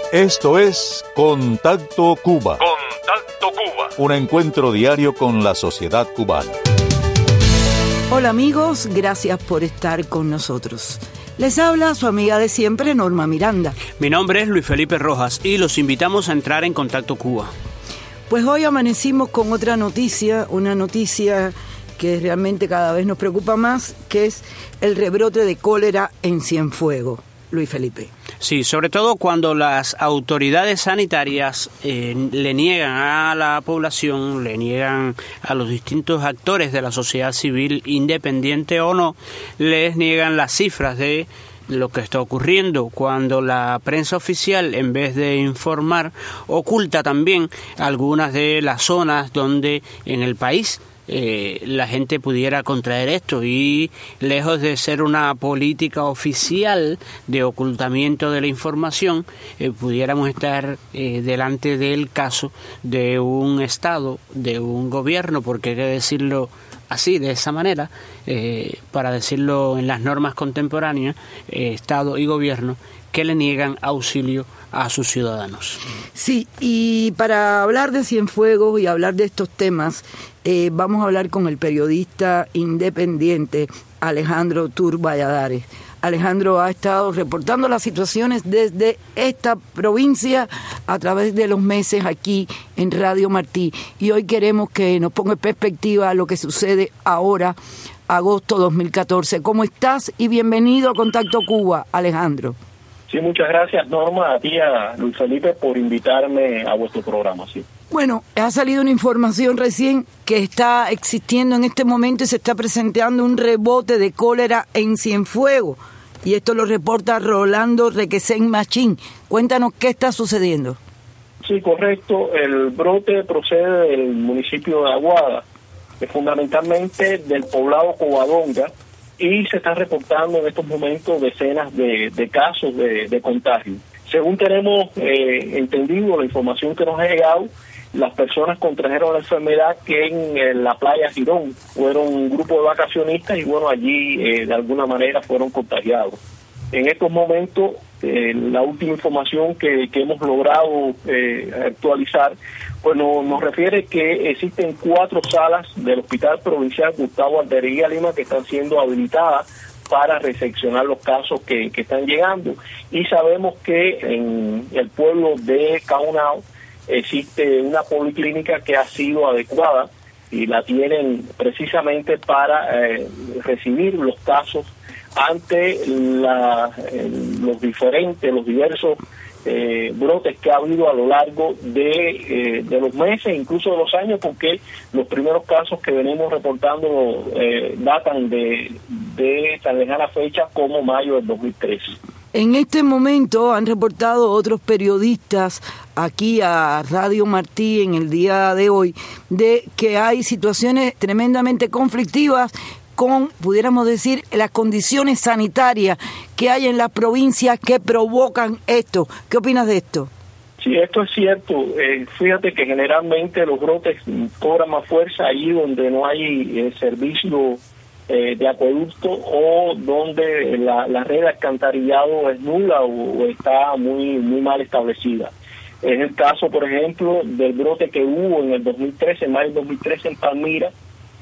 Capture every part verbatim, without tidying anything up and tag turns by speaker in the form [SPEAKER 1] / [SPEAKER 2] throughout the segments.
[SPEAKER 1] Esto es Contacto Cuba.
[SPEAKER 2] Contacto Cuba.
[SPEAKER 1] Un encuentro diario con la sociedad cubana.
[SPEAKER 3] Hola amigos, gracias por estar con nosotros. Les habla su amiga de siempre, Norma Miranda.
[SPEAKER 4] Mi nombre es Luis Felipe Rojas y los invitamos a entrar en Contacto Cuba.
[SPEAKER 3] Pues hoy amanecimos con otra noticia, una noticia que realmente cada vez nos preocupa más, que es el rebrote de cólera en Cienfuegos. Luis Felipe.
[SPEAKER 4] Sí, sobre todo cuando las autoridades sanitarias eh, le niegan a la población, le niegan a los distintos actores de la sociedad civil, independiente o no, les niegan las cifras de lo que está ocurriendo, cuando la prensa oficial, en vez de informar, oculta también algunas de las zonas donde en el país Eh, la gente pudiera contraer esto, y lejos de ser una política oficial de ocultamiento de la información, eh, pudiéramos estar eh, delante del caso de un Estado, de un gobierno, porque hay que decirlo así, de esa manera, eh, para decirlo en las normas contemporáneas, eh, Estado y gobierno que le niegan auxilio a sus ciudadanos.
[SPEAKER 3] Sí, y para hablar de Cienfuegos y hablar de estos temas, eh, vamos a hablar con el periodista independiente Alejandro Tour Valladares. Alejandro ha estado reportando las situaciones desde esta provincia a través de los meses aquí en Radio Martí, y hoy queremos que nos ponga en perspectiva lo que sucede ahora, agosto dos mil catorce. ¿Cómo estás? Y bienvenido a Contacto Cuba, Alejandro.
[SPEAKER 5] Sí, muchas gracias, Norma, a ti y a Luis Felipe por invitarme a vuestro programa. Sí.
[SPEAKER 3] Bueno, ha salido una información recién que está existiendo en este momento y se está presentando un rebote de cólera en Cienfuegos, y esto lo reporta Rolando Requesén Machín. Cuéntanos qué está sucediendo.
[SPEAKER 5] Sí, correcto. El brote procede del municipio de Aguada, fundamentalmente del poblado Covadonga, y se están reportando en estos momentos decenas de, de casos de, de contagio. Según tenemos eh, entendido, la información que nos ha llegado, las personas contrajeron la enfermedad que en, en la playa Girón fueron un grupo de vacacionistas y bueno, allí eh, de alguna manera fueron contagiados. En estos momentos, eh, la última información que, que hemos logrado eh, actualizar, pues no, nos refiere que existen cuatro salas del Hospital Provincial Gustavo Aldería Lima que están siendo habilitadas para recepcionar los casos que, que están llegando, y sabemos que en el pueblo de Caunao existe una policlínica que ha sido adecuada y la tienen precisamente para eh, recibir los casos ante la, eh, los diferentes, los diversos eh, brotes que ha habido a lo largo de, eh, de los meses, incluso de los años, porque los primeros casos que venimos reportando eh, datan de, de tan lejana fecha como mayo del dos mil trece.
[SPEAKER 3] En este momento han reportado otros periodistas aquí a Radio Martí en el día de hoy de que hay situaciones tremendamente conflictivas con, pudiéramos decir, las condiciones sanitarias que hay en las provincias que provocan esto. ¿Qué opinas de esto?
[SPEAKER 5] Sí, esto es cierto. Eh, fíjate que generalmente los brotes cobran más fuerza allí donde no hay eh, servicio eh, de acueducto o donde la, la red de alcantarillado es nula o, o está muy, muy mal establecida. Es el caso, por ejemplo, del brote que hubo en el dos mil trece, en mayo del dos mil trece en Palmira,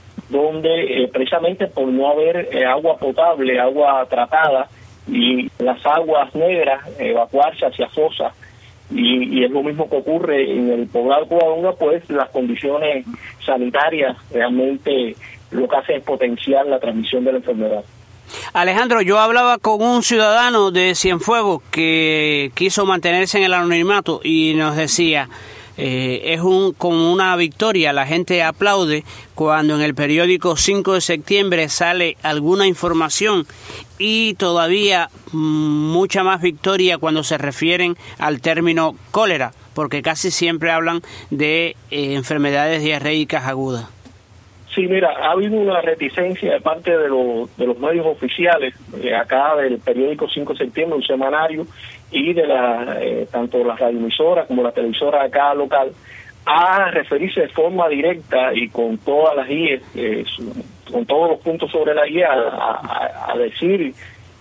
[SPEAKER 5] donde eh, precisamente por no haber eh, agua potable, agua tratada, y las aguas negras evacuarse hacia fosas, y, y es lo mismo que ocurre en el poblado de Covadonga, pues las condiciones sanitarias realmente lo que hace es potenciar la transmisión de la enfermedad.
[SPEAKER 4] Alejandro, yo hablaba con un ciudadano de Cienfuegos que quiso mantenerse en el anonimato y nos decía, eh, es un como una victoria, la gente aplaude cuando en el periódico cinco de septiembre sale alguna información, y todavía mmm, mucha más victoria cuando se refieren al término cólera, porque casi siempre hablan de eh, enfermedades diarreicas agudas.
[SPEAKER 5] Sí, mira, ha habido una reticencia de parte de, los de los medios oficiales, eh, acá del periódico cinco de septiembre, un semanario, y de la eh, tanto la radioemisora como la televisora acá local, a referirse de forma directa y con todas las guías, eh, con todos los puntos sobre la guía, a, a, a decir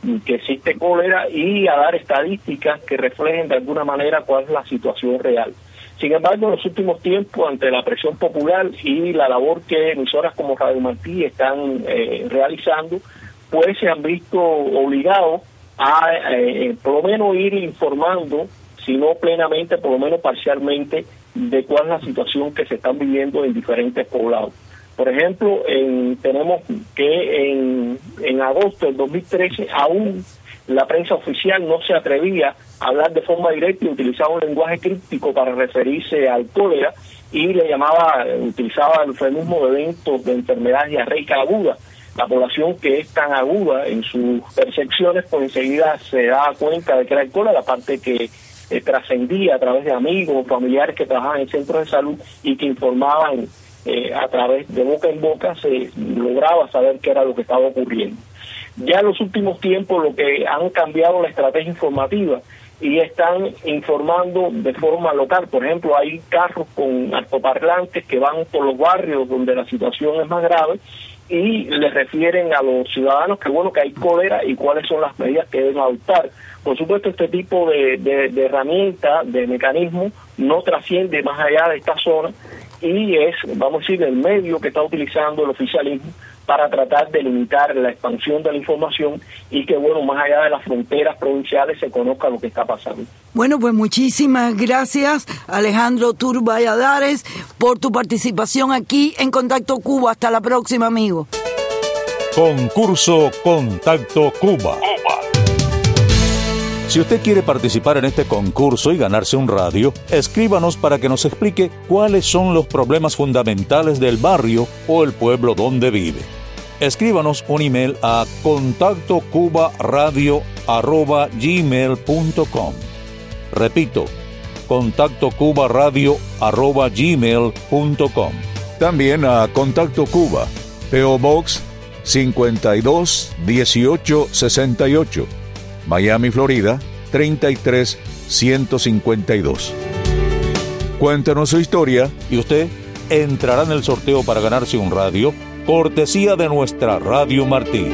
[SPEAKER 5] que existe cólera y a dar estadísticas que reflejen de alguna manera cuál es la situación real. Sin embargo, en los últimos tiempos, ante la presión popular y la labor que emisoras como Radio Martí están eh, realizando, pues se han visto obligados a eh, por lo menos ir informando, si no plenamente, por lo menos parcialmente, de cuál es la situación que se están viviendo en diferentes poblados. Por ejemplo, en, tenemos que en, en agosto del dos mil trece aún la prensa oficial no se atrevía a hablar de forma directa y utilizaba un lenguaje críptico para referirse al cólera y le llamaba, utilizaba el eufemismo de eventos de enfermedad diarreica aguda. La población que es tan aguda en sus percepciones, pues enseguida se da cuenta de que era el cólera, la parte que eh, trascendía a través de amigos, familiares que trabajaban en centros de salud y que informaban eh, a través de boca en boca, se lograba saber qué era lo que estaba ocurriendo. Ya en los últimos tiempos lo que han cambiado la estrategia informativa y están informando de forma local. Por ejemplo, hay carros con altoparlantes que van por los barrios donde la situación es más grave y les refieren a los ciudadanos que bueno que hay cólera y cuáles son las medidas que deben adoptar. Por supuesto, este tipo de, de, de herramientas, de mecanismos, no trasciende más allá de esta zona y es, vamos a decir, el medio que está utilizando el oficialismo para tratar de limitar la expansión de la información y que, bueno, más allá de las fronteras provinciales se conozca lo que está pasando.
[SPEAKER 3] Bueno, pues muchísimas gracias, Alejandro Tour Valladares, por tu participación aquí en Contacto Cuba. Hasta la próxima, amigo.
[SPEAKER 1] Concurso Contacto Cuba. Si usted quiere participar en este concurso y ganarse un radio, escríbanos para que nos explique cuáles son los problemas fundamentales del barrio o el pueblo donde vive. Escríbanos un email a contacto cuba radio arroba gmail punto com. Repito, contacto cuba radio arroba gmail punto com. También a Contacto Cuba, P O Box cincuenta y dos dieciocho sesenta y ocho. Miami, Florida, treinta y tres ciento cincuenta y dos. Cuéntanos su historia y usted entrará en el sorteo para ganarse un radio, cortesía de nuestra Radio Martí.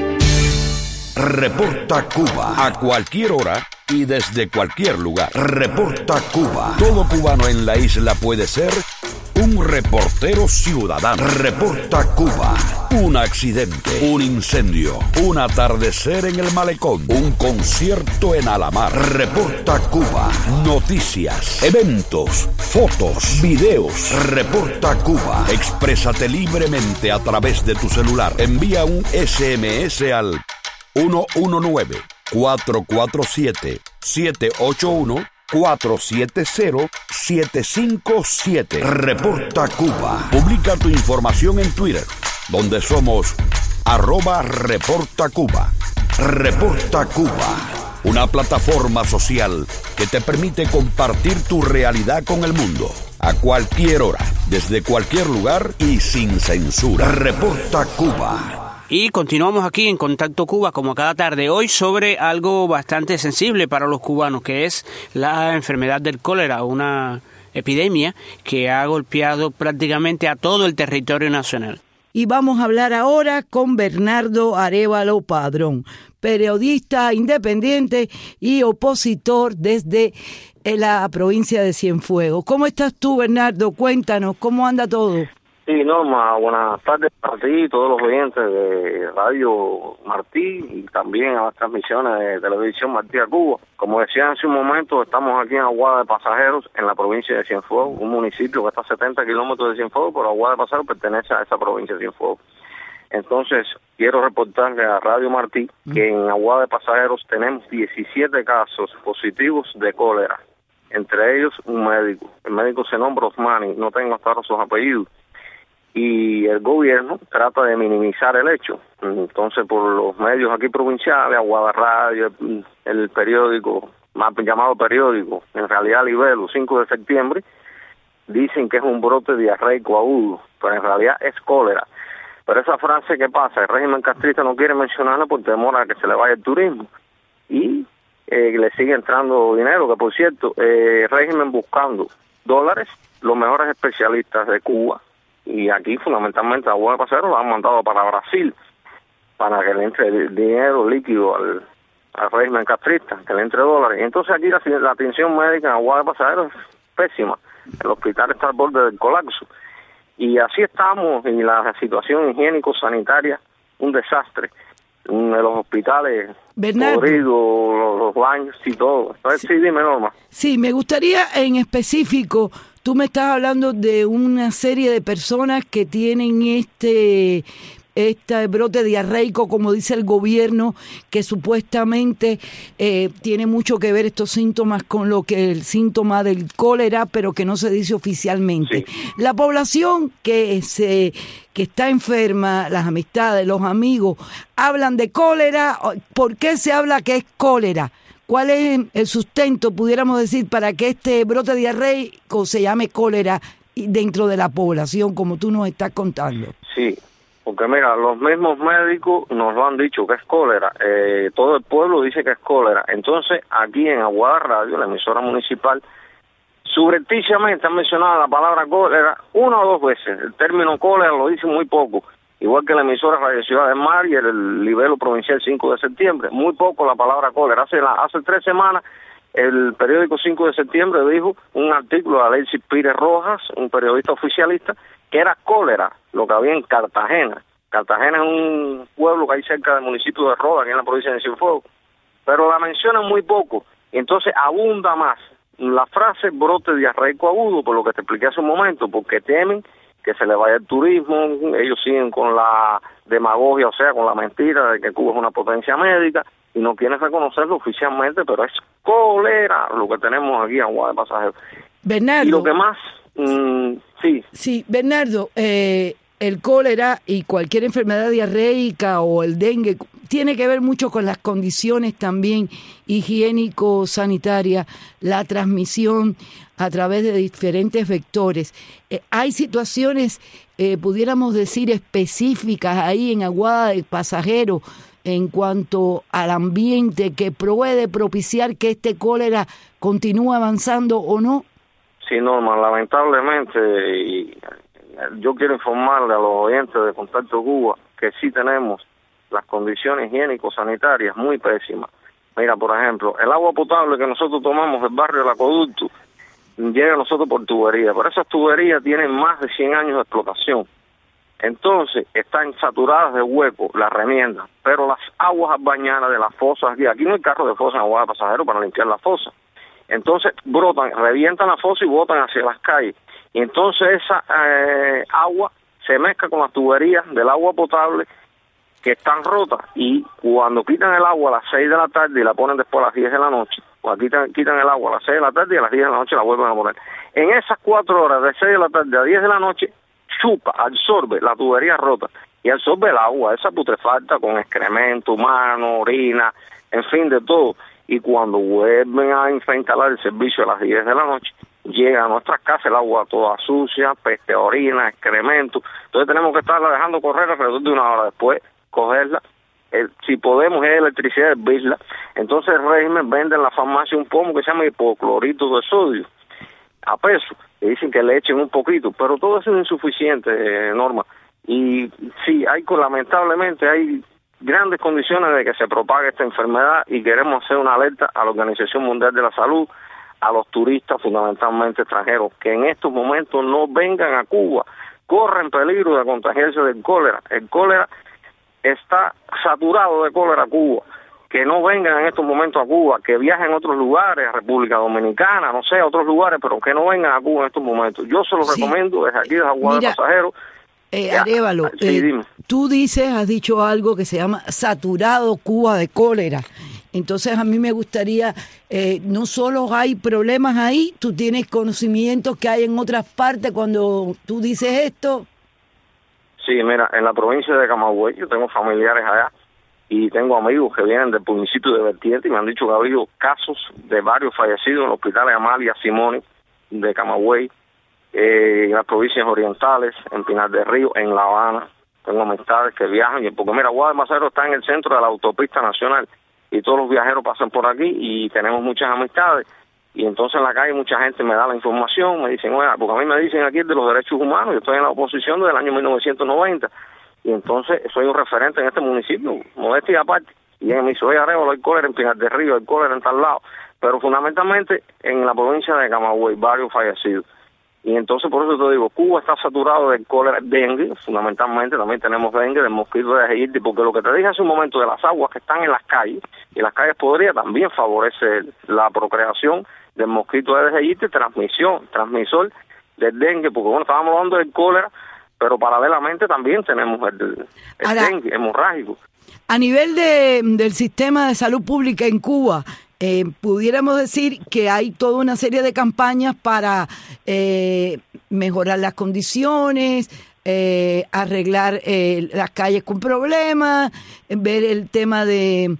[SPEAKER 2] Reporta Cuba a cualquier hora y desde cualquier lugar. Reporta Cuba. Todo cubano en la isla puede ser un reportero ciudadano. Reporta Cuba. Un accidente, un incendio, un atardecer en el malecón, un concierto en Alamar. Reporta Cuba. Noticias, eventos, fotos, videos. Reporta Cuba. Exprésate libremente a través de tu celular. Envía un ese eme ese al uno uno nueve, cuatro cuatro siete, siete ocho uno, cuatro siete cero, siete cinco siete. Reporta Cuba. Publica tu información en Twitter, donde somos arroba Reporta Cuba. Reporta Cuba, una plataforma social que te permite compartir tu realidad con el mundo, a cualquier hora, desde cualquier lugar y sin censura. Reporta Cuba.
[SPEAKER 4] Y continuamos aquí en Contacto Cuba, como cada tarde, hoy sobre algo bastante sensible para los cubanos, que es la enfermedad del cólera, una epidemia que ha golpeado prácticamente a todo el territorio nacional.
[SPEAKER 3] Y vamos a hablar ahora con Bernardo Arévalo Padrón, periodista independiente y opositor desde la provincia de Cienfuegos. ¿Cómo estás tú, Bernardo? Cuéntanos, ¿cómo anda todo?
[SPEAKER 6] Sí, Norma, buenas tardes para ti y todos los oyentes de Radio Martí y también a las transmisiones de Televisión Martí a Cuba. Como decía hace un momento, estamos aquí en Aguada de Pasajeros, en la provincia de Cienfuegos, un municipio que está a setenta kilómetros de Cienfuegos, pero Aguada de Pasajeros pertenece a esa provincia de Cienfuegos. Entonces, quiero reportarle a Radio Martí que en Aguada de Pasajeros tenemos diecisiete casos positivos de cólera, entre ellos un médico. El médico se nombra Osmani, no tengo hasta ahora sus apellidos. Y el gobierno trata de minimizar el hecho. Entonces, por los medios aquí provinciales, Aguada Radio, el, el periódico, más llamado periódico, en realidad Libelo, cinco de septiembre, dicen que es un brote diarreico agudo, pero en realidad es cólera. Pero esa frase, ¿qué pasa? El régimen castrista no quiere mencionarla por temor a que se le vaya el turismo. Y eh, le sigue entrando dinero, que por cierto, eh, el régimen buscando dólares, los mejores especialistas de Cuba, y aquí fundamentalmente a Aguada de Pasajeros lo han mandado para Brasil para que le entre dinero líquido al, al régimen castrista, que le entre dólares. Y entonces aquí la, la atención médica en Aguada de Pasajeros es pésima. El hospital está al borde del colapso. Y así estamos, y la situación higiénico-sanitaria, un desastre. En los hospitales, podridos, los, los baños y todo. Entonces, sí. sí, dime, Norma.
[SPEAKER 3] Sí, me gustaría en específico, tú me estás hablando de una serie de personas que tienen este... este brote diarreico, como dice el gobierno, que supuestamente eh, tiene mucho que ver estos síntomas con lo que el síntoma del cólera, pero que no se dice oficialmente. Sí. La población que se que está enferma, las amistades, los amigos, hablan de cólera. ¿Por qué se habla que es cólera? ¿Cuál es el sustento, pudiéramos decir, para que este brote diarreico se llame cólera dentro de la población, como tú nos estás contando?
[SPEAKER 6] Sí. Porque mira, los mismos médicos nos lo han dicho que es cólera, eh, todo el pueblo dice que es cólera. Entonces aquí en Aguada Radio, la emisora municipal, subrepticiamente han mencionado la palabra cólera una o dos veces. El término cólera lo dice muy poco, igual que la emisora Radio Ciudad del Mar y el Libelo Provincial cinco de septiembre, muy poco la palabra cólera. Hace, la, hace tres semanas el periódico cinco de septiembre dijo un artículo de Alexis Pires Rojas, un periodista oficialista, que era cólera lo que había en Cartagena. Cartagena es un pueblo que hay cerca del municipio de Roda, aquí en la provincia de Cienfuegos, pero la mencionan muy poco, y entonces abunda más la frase brote diarreico agudo, por lo que te expliqué hace un momento, porque temen que se le vaya el turismo, ellos siguen con la demagogia, o sea, con la mentira de que Cuba es una potencia médica, y no quieren reconocerlo oficialmente, pero es cólera lo que tenemos aquí en Aguada de Pasajeros.
[SPEAKER 3] Bernardo.
[SPEAKER 6] Y lo que más... Mm, sí.
[SPEAKER 3] Sí, Bernardo, eh, el cólera y cualquier enfermedad diarreica o el dengue tiene que ver mucho con las condiciones también higiénico-sanitarias, la transmisión a través de diferentes vectores. Eh, hay situaciones, eh, pudiéramos decir, específicas ahí en Aguada de Pasajeros en cuanto al ambiente que puede propiciar que este cólera continúe avanzando o no.
[SPEAKER 6] Sí, Norma, lamentablemente, y yo quiero informarle a los oyentes de Contacto Cuba que sí tenemos las condiciones higiénico-sanitarias muy pésimas. Mira, por ejemplo, el agua potable que nosotros tomamos del barrio del Acueducto llega a nosotros por tubería, pero esas tuberías tienen más de cien años de explotación. Entonces, están saturadas de hueco, las remiendas, pero las aguas bañanas de las fosas, aquí, aquí no hay carro de fosa en Aguada de Pasajeros para limpiar la fosa. Entonces brotan, revientan la fosa y botan hacia las calles. Y entonces esa eh, agua se mezcla con las tuberías del agua potable que están rotas. Y cuando quitan el agua a las seis de la tarde y la ponen después a las diez de la noche, o quitan, quitan el agua a las seis de la tarde y a las diez de la noche la vuelven a poner. En esas cuatro horas, de seis de la tarde a diez de la noche, chupa, absorbe la tubería rota y absorbe el agua, esa putrefacta con excremento humano, orina, en fin, de todo. Y cuando vuelven a instalar el servicio a las diez de la noche, llega a nuestras casas el agua toda sucia, peste, orina, excremento. Entonces tenemos que estarla dejando correr alrededor de una hora después, cogerla. El, si podemos, es electricidad, hervirla. Entonces el régimen vende en la farmacia un pomo que se llama hipoclorito de sodio, a peso. Y dicen que le echen un poquito, pero todo eso es insuficiente, eh, Norma. Y sí, hay lamentablemente hay grandes condiciones de que se propague esta enfermedad y queremos hacer una alerta a la Organización Mundial de la Salud, a los turistas fundamentalmente extranjeros, que en estos momentos no vengan a Cuba, corren peligro de contagiarse del cólera. El cólera está saturado de cólera Cuba, que no vengan en estos momentos a Cuba, que viajen a otros lugares, a República Dominicana, no sé, a otros lugares, pero que no vengan a Cuba en estos momentos. Yo se los sí. recomiendo desde aquí, desde Aguada de Pasajeros.
[SPEAKER 3] Eh, Arévalo,
[SPEAKER 6] sí,
[SPEAKER 3] eh, tú dices, has dicho algo que se llama saturado Cuba de cólera. Entonces a mí me gustaría, eh, no solo hay problemas ahí, tú tienes conocimientos que hay en otras partes cuando tú dices esto.
[SPEAKER 6] Sí, mira, en la provincia de Camagüey, yo tengo familiares allá y tengo amigos que vienen del municipio de Vertiente y me han dicho que ha habido casos de varios fallecidos en el hospital de Amalia Simoni de Camagüey. Eh, en las provincias orientales, en Pinar del Río, en La Habana, tengo amistades que viajan, porque mira, Aguada de Pasajeros está en el centro de la autopista nacional y todos los viajeros pasan por aquí y tenemos muchas amistades, y entonces en la calle mucha gente me da la información, me dicen, oye, porque a mí me dicen aquí de los derechos humanos, yo estoy en la oposición desde el año mil novecientos noventa, y entonces soy un referente en este municipio, modestia aparte, Y ella me dice, oye, Arevalo, hay cólera en Pinar del Río, hay cólera en tal lado. Pero fundamentalmente en la provincia de Camagüey, varios fallecidos. Y entonces, por eso te digo, Cuba está saturado de cólera, dengue, fundamentalmente, también tenemos dengue, del mosquito de Aegypti, porque lo que te dije hace un momento de las aguas que están en las calles, y las calles podría también favorecer la procreación del mosquito de Aegypti, transmisión, transmisor del dengue, porque bueno, estábamos hablando del cólera, pero paralelamente también tenemos el, el Ahora, dengue hemorrágico.
[SPEAKER 3] A nivel de, del sistema de salud pública en Cuba, Eh, pudiéramos decir que hay toda una serie de campañas para eh, mejorar las condiciones, eh, arreglar eh, las calles con problemas, ver el tema de,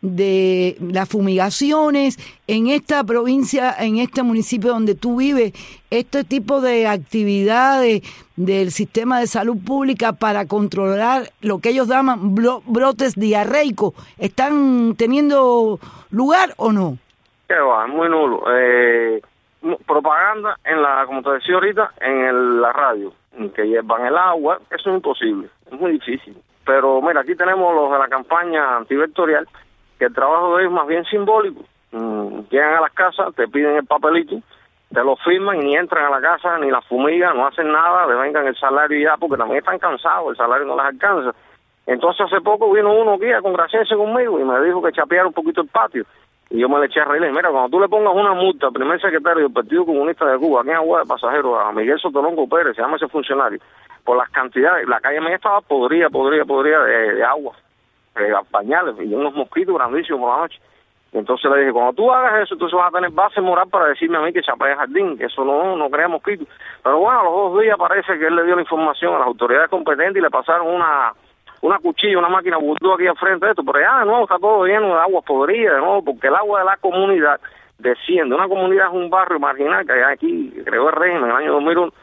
[SPEAKER 3] de las fumigaciones. En esta provincia, en este municipio donde tú vives, este tipo de actividades del sistema de salud pública para controlar lo que ellos llaman brotes diarreicos, ¿están teniendo lugar o no?
[SPEAKER 6] Que va, muy nulo. Eh, propaganda en la, como te decía ahorita, en el, la radio, que llevan el agua, eso es imposible, es muy difícil. Pero mira, aquí tenemos los de la campaña antivectorial, que el trabajo de ellos es más bien simbólico. Mm, llegan a las casas, te piden el papelito, te lo firman y ni entran a la casa, ni la fumigan, no hacen nada, le vengan el salario y ya, porque también están cansados, el salario no les alcanza. Entonces hace poco vino uno aquí a congraciarse conmigo y me dijo que chapeara un poquito el patio. Y yo me le eché a reír, mira, cuando tú le pongas una multa al primer secretario del Partido Comunista de Cuba, aquí en Agua de Pasajeros, a Miguel Sotolongo Pérez, se llama ese funcionario, por las cantidades, la calle mía estaba podrida, podrida, podrida de, de agua, de pañales, y unos mosquitos grandísimos por la noche. Entonces le dije, cuando tú hagas eso, tú vas a tener base moral para decirme a mí que chapea el jardín, que eso no, no crea mosquitos. Pero bueno, a los dos días parece que él le dio la información a las autoridades competentes y le pasaron una una cuchilla, una máquina vudú aquí al frente de esto, pero ya de nuevo está todo lleno de agua podrida, de nuevo, porque el agua de la comunidad desciende. Una comunidad es un barrio marginal que hay aquí, creó el régimen en el año dos mil uno,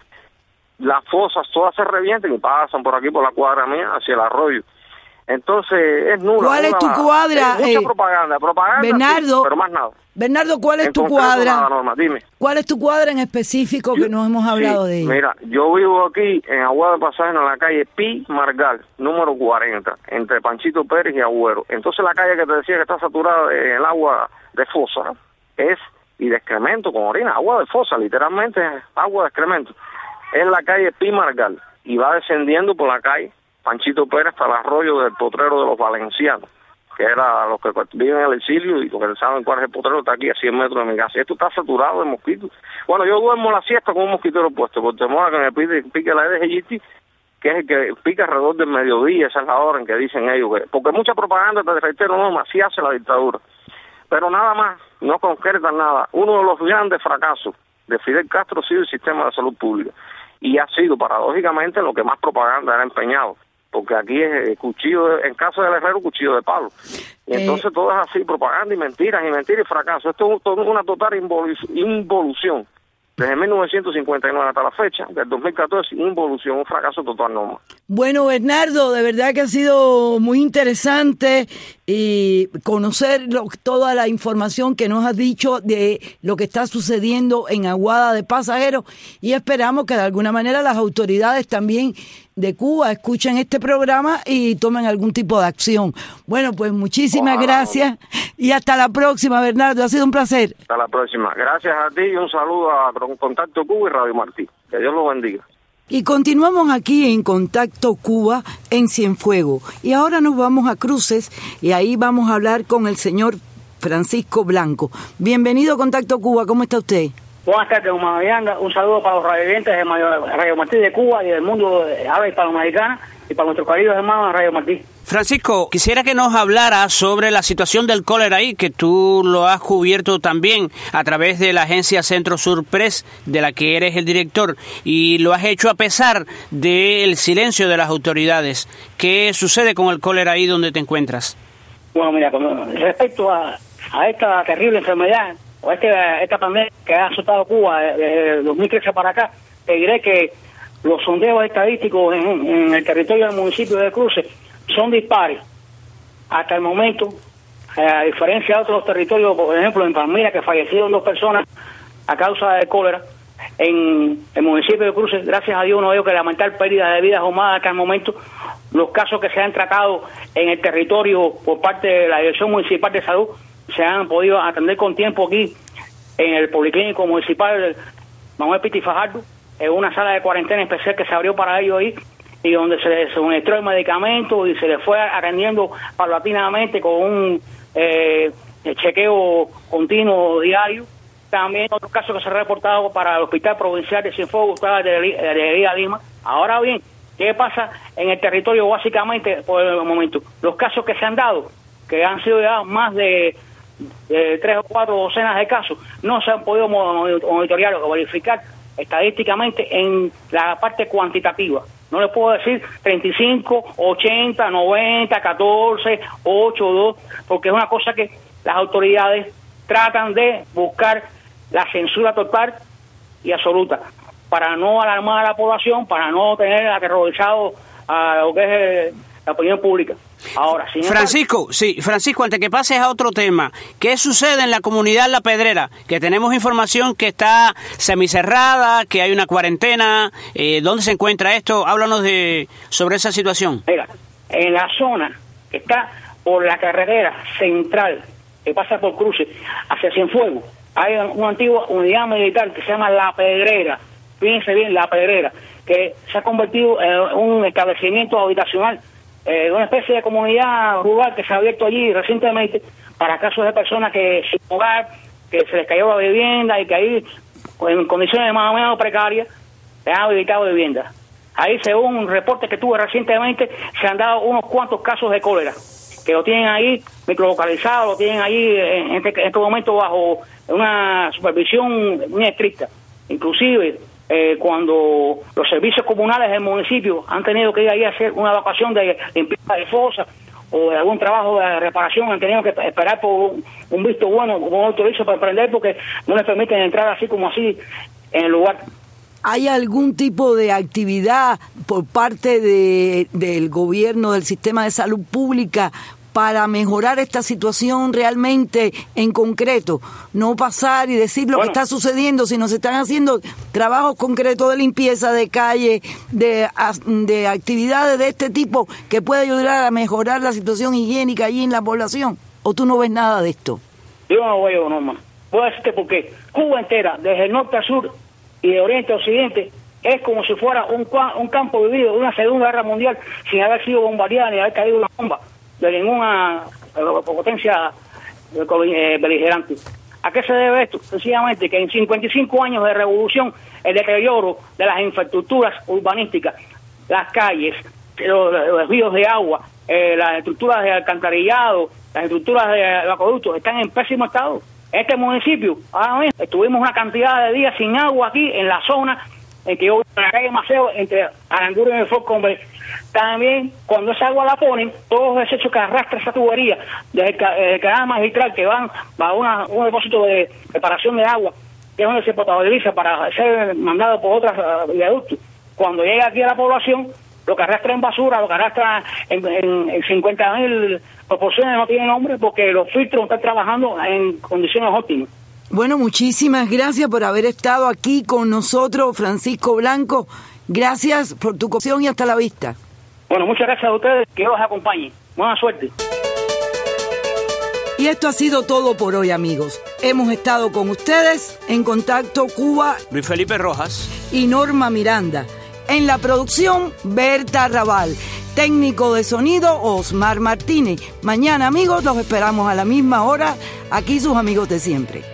[SPEAKER 6] las fosas todas se revienten y pasan por aquí, por la cuadra mía, hacia el arroyo. Entonces, es nula.
[SPEAKER 3] ¿Cuál es tu cuadra?
[SPEAKER 6] Mucha eh, propaganda, propaganda,
[SPEAKER 3] Bernardo,
[SPEAKER 6] sí, pero más nada.
[SPEAKER 3] Bernardo, ¿cuál es
[SPEAKER 6] en
[SPEAKER 3] tu cuadra?
[SPEAKER 6] Nada, Norma, dime.
[SPEAKER 3] ¿Cuál es tu cuadra en específico
[SPEAKER 6] yo,
[SPEAKER 3] que no hemos hablado
[SPEAKER 6] sí,
[SPEAKER 3] de ella?
[SPEAKER 6] Mira, yo vivo aquí en Aguada de Pasajeros, en la calle Pi Margal, número cuarenta, entre Panchito Pérez y Agüero. Entonces la calle que te decía que está saturada de el agua de fosa es, y de excremento con orina, agua de fosa, literalmente agua de excremento. Es la calle Pi Margal y va descendiendo por la calle Panchito Pérez hasta el arroyo del potrero de los valencianos, que era los que viven en el exilio y los que saben cuál es el potrero, está aquí a cien metros de mi casa. Esto está saturado de mosquitos. Bueno, yo duermo la siesta con un mosquitero puesto, por temor a que me pique, pique la Aedes aegypti, que es el que pica alrededor del mediodía, esa es la hora en que dicen ellos. Que, porque mucha propaganda, te reitero, no, así hace la dictadura. Pero nada más, no concretan nada. Uno de los grandes fracasos de Fidel Castro ha sido el sistema de salud pública. Y ha sido, paradójicamente, lo que más propaganda era empeñado. Porque aquí es cuchillo, de, en caso del herrero, cuchillo de palo. Y entonces eh, todo es así, propaganda y mentiras, y mentiras y fracaso. Esto es todo una total involución. Desde mil novecientos cincuenta y nueve hasta la fecha, del dos mil catorce, involución, un fracaso total nomás.
[SPEAKER 3] Bueno, Bernardo, de verdad que ha sido muy interesante y conocer lo, toda la información que nos has dicho de lo que está sucediendo en Aguada de Pasajeros, y esperamos que de alguna manera las autoridades también de Cuba escuchen este programa y tomen algún tipo de acción. Bueno, pues muchísimas Ojalá. gracias y hasta la próxima, Bernardo. Ha sido un placer.
[SPEAKER 6] Hasta la próxima. Gracias a ti y un saludo a Contacto Cuba y Radio Martí. Que Dios los bendiga.
[SPEAKER 3] Y continuamos aquí en Contacto Cuba en Cienfuegos. Y ahora nos vamos a Cruces y ahí vamos a hablar con el señor Francisco Blanco. Bienvenido a Contacto Cuba. ¿Cómo está usted?
[SPEAKER 7] Buenas tardes, Humano Vianda. Un saludo para los radiovidentes de Radio Martí de Cuba y del mundo de habla hispanoamericana y para nuestros queridos hermanos de Radio Martí.
[SPEAKER 4] Francisco, quisiera que nos hablara sobre la situación del cólera ahí, que tú lo has cubierto también a través de la agencia Centro Sur Press, de la que eres el director, y lo has hecho a pesar del silencio de las autoridades. ¿Qué sucede con el cólera ahí donde te encuentras?
[SPEAKER 7] Bueno, mira, con respecto a, a esta terrible enfermedad, o este, esta pandemia que ha azotado Cuba desde dos mil trece para acá, te diré que los sondeos estadísticos en, en el territorio del municipio de Cruces son dispares. Hasta el momento, a diferencia de otros territorios, por ejemplo en Palmira, que fallecieron dos personas a causa del cólera, en el municipio de Cruces, gracias a Dios, no veo que lamentar pérdidas de vidas humanas hasta el momento, los casos que se han tratado en el territorio por parte de la Dirección Municipal de Salud se han podido atender con tiempo aquí en el Policlínico Municipal Manuel Pitti Fajardo, en una sala de cuarentena especial que se abrió para ellos ahí, y donde se les suministró el medicamento y se les fue atendiendo paulatinamente con un eh, chequeo continuo diario. También otros casos que se han reportado para el Hospital Provincial de Cienfuegos, de, de, de Lima. Ahora bien, ¿qué pasa en el territorio básicamente por el momento? Los casos que se han dado, que han sido ya más de, de tres o cuatro docenas de casos, no se han podido monitorear o verificar estadísticamente en la parte cuantitativa. No les puedo decir treinta y cinco, ochenta, noventa, catorce, ocho, dos, porque es una cosa que las autoridades tratan de buscar la censura total y absoluta, para no alarmar a la población, para no tener aterrorizado a lo que es eh, la opinión pública. Ahora, sin
[SPEAKER 4] Francisco,
[SPEAKER 7] embargo,
[SPEAKER 4] sí, Francisco, antes que pases a otro tema, ¿qué sucede en la comunidad La Pedrera? Que tenemos información que está semicerrada, que hay una cuarentena, eh, ¿dónde se encuentra esto? Háblanos de sobre esa situación.
[SPEAKER 7] Mira, en la zona que está por la carretera central, que pasa por Cruces, hacia Cienfuegos, hay una antigua unidad militar que se llama La Pedrera, fíjense bien, La Pedrera, que se ha convertido en un establecimiento habitacional, eh, una especie de comunidad rural que se ha abierto allí recientemente para casos de personas que sin hogar, que se les cayó la vivienda y que ahí, en condiciones más o menos precarias, se han habilitado viviendas. Ahí, según un reporte que tuve recientemente, se han dado unos cuantos casos de cólera, que lo tienen ahí microlocalizado, lo tienen ahí en este, en este momento bajo una supervisión muy estricta. Inclusive, eh, cuando los servicios comunales del municipio han tenido que ir ahí a hacer una evacuación de limpieza de fosas o de algún trabajo de reparación, han tenido que esperar por un, un visto bueno, como un autorizo para emprender, porque no les permiten entrar así como así en el lugar.
[SPEAKER 3] ¿Hay algún tipo de actividad por parte de, del gobierno, del sistema de salud pública, para mejorar esta situación realmente en concreto? No pasar y decir lo bueno. que está sucediendo, sino se están haciendo trabajos concretos de limpieza de calle, de, de actividades de este tipo que puede ayudar a mejorar la situación higiénica allí en la población. ¿O tú no ves nada de esto?
[SPEAKER 7] Yo no veo, Norma. Voy a decirte por qué. Cuba entera, desde el norte al sur y de oriente a occidente, es como si fuera un, un campo vivido de una segunda guerra mundial sin haber sido bombardeada ni haber caído una bomba de ninguna potencia eh, beligerante. ¿A qué se debe esto? Sencillamente que en cincuenta y cinco años de revolución, el deterioro de las infraestructuras urbanísticas, las calles, los, los ríos de agua, eh, las estructuras de alcantarillado, las estructuras de acueductos están en pésimo estado. En este municipio, ahora mismo, estuvimos una cantidad de días sin agua aquí en la zona en que yo en la calle Maceo, entre Aranguren y el Fort Convert. También, cuando esa agua la ponen, todos los desechos que arrastra esa tubería desde el canal magistral que van a una, un depósito de preparación de agua, que es donde se potabiliza para ser mandado por otros uh, viaductos. Cuando llega aquí a la población, lo que arrastra en basura, lo que arrastra en, en, en cincuenta mil proporciones no tiene nombre, porque los filtros están trabajando en condiciones óptimas.
[SPEAKER 3] Bueno, muchísimas gracias por haber estado aquí con nosotros, Francisco Blanco. Gracias por tu cooperación y hasta la vista.
[SPEAKER 7] Bueno, muchas gracias a ustedes, que los acompañen. Buena suerte.
[SPEAKER 3] Y esto ha sido todo por hoy, amigos. Hemos estado con ustedes en Contacto Cuba,
[SPEAKER 4] Luis Felipe Rojas
[SPEAKER 3] y Norma Miranda. En la producción, Berta Raval. Técnico de sonido, Osmar Martínez. Mañana, amigos, los esperamos a la misma hora. Aquí sus amigos de siempre.